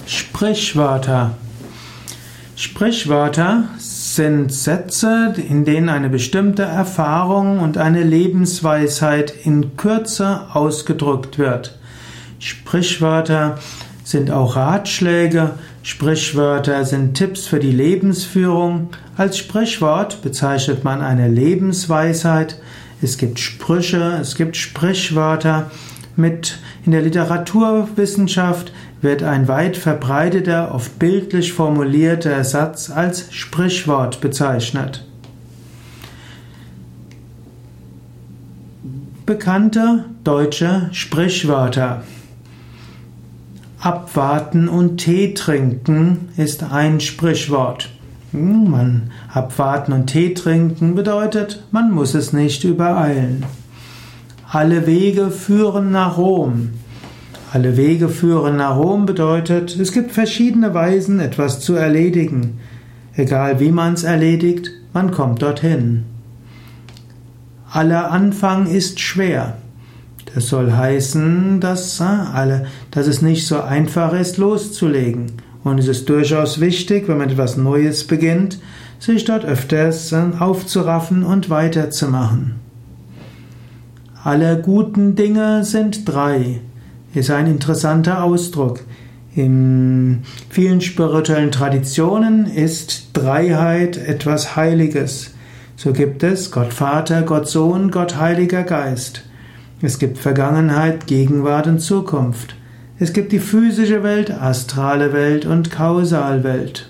Sprichwörter. Sprichwörter sind Sätze, in denen eine bestimmte Erfahrung und eine Lebensweisheit in Kürze ausgedrückt wird. Sprichwörter sind auch Ratschläge, Sprichwörter sind Tipps für die Lebensführung. Als Sprichwort bezeichnet man eine Lebensweisheit. Es gibt Sprüche, es gibt Sprichwörter. In der Literaturwissenschaft wird ein weit verbreiteter, oft bildlich formulierter Satz als Sprichwort bezeichnet. Bekannte deutsche Sprichwörter. Abwarten und Tee trinken ist ein Sprichwort. Abwarten und Tee trinken bedeutet, man muss es nicht übereilen. Alle Wege führen nach Rom. Alle Wege führen nach Rom bedeutet, es gibt verschiedene Weisen, etwas zu erledigen. Egal wie man es erledigt, man kommt dorthin. Aller Anfang ist schwer. Das soll heißen, dass es nicht so einfach ist, loszulegen. Und es ist durchaus wichtig, wenn man etwas Neues beginnt, sich dort öfters aufzuraffen und weiterzumachen. Alle guten Dinge sind drei, ist ein interessanter Ausdruck. In vielen spirituellen Traditionen ist Dreiheit etwas Heiliges. So gibt es Gott Vater, Gott Sohn, Gott Heiliger Geist. Es gibt Vergangenheit, Gegenwart und Zukunft. Es gibt die physische Welt, astrale Welt und Kausalwelt.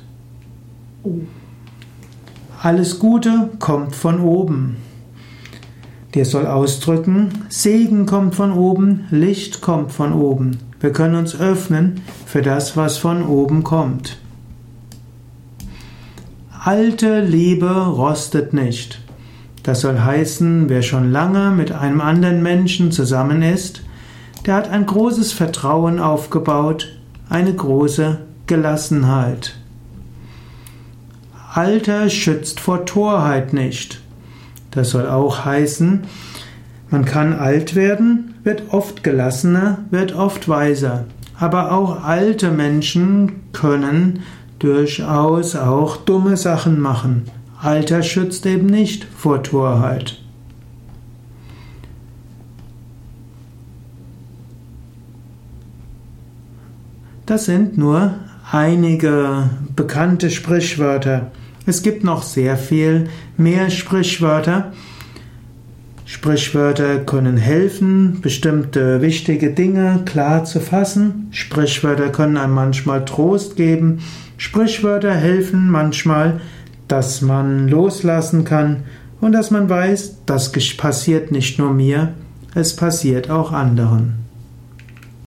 Alles Gute kommt von oben. Der soll ausdrücken, Segen kommt von oben, Licht kommt von oben. Wir können uns öffnen für das, was von oben kommt. Alte Liebe rostet nicht. Das soll heißen, wer schon lange mit einem anderen Menschen zusammen ist, der hat ein großes Vertrauen aufgebaut, eine große Gelassenheit. Alter schützt vor Torheit nicht. Das soll auch heißen, man kann alt werden, wird oft gelassener, wird oft weiser. Aber auch alte Menschen können durchaus auch dumme Sachen machen. Alter schützt eben nicht vor Torheit. Das sind nur einige bekannte Sprichwörter. Es gibt noch sehr viel mehr Sprichwörter. Sprichwörter können helfen, bestimmte wichtige Dinge klar zu fassen. Sprichwörter können einem manchmal Trost geben. Sprichwörter helfen manchmal, dass man loslassen kann und dass man weiß, das passiert nicht nur mir, es passiert auch anderen.